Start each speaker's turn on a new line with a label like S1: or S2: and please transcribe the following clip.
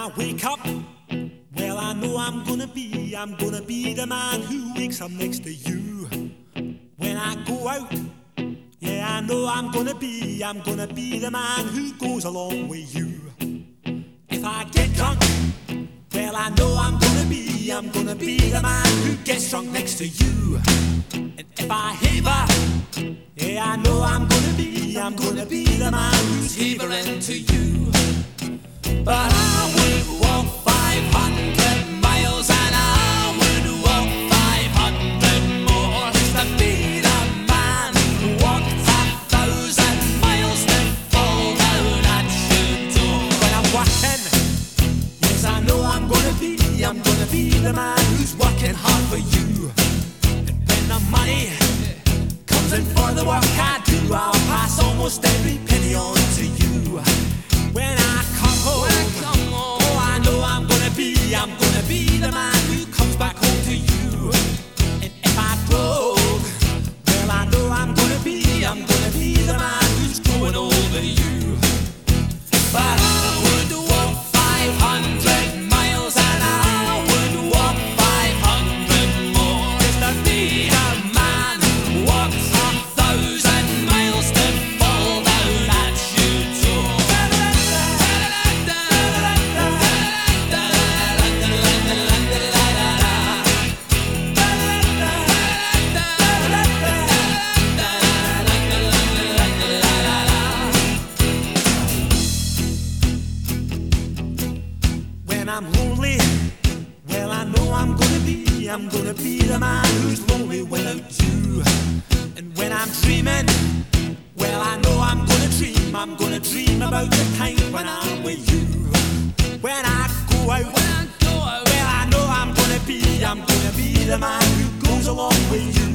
S1: I wake up, well, I know I'm gonna be the man who wakes up next to you. When I go out, yeah, I know I'm gonna be the man who goes along with you. If I get drunk, well, I know I'm gonna be the man who gets drunk next to you. And if I haver, yeah, I know I'm gonna be the man who's havering to you. But I would walk 500 miles and I would walk 500 more just to be the man who walked 1,000 miles to fall down at your door. When I'm working, yes, I know I'm gonna be the man who's working hard for you. And when the money comes in for the work I do, I'll pass almost every penny on to you. When I come home, oh, I know I'm gonna be the man who comes back home to you. And if I drove, well, I know I'm gonna be the man who's going over you. But I would walk 500 miles and I would walk 500 more just to be the man who walks 1,000 miles to fall down at your door. When I'm lonely, well, I know I'm gonna be the man who's lonely without you. And when I'm dreaming, well, I know I'm gonna dream about the time when I'm with you. When I go out, well, I know I'm gonna be the man who goes along with you.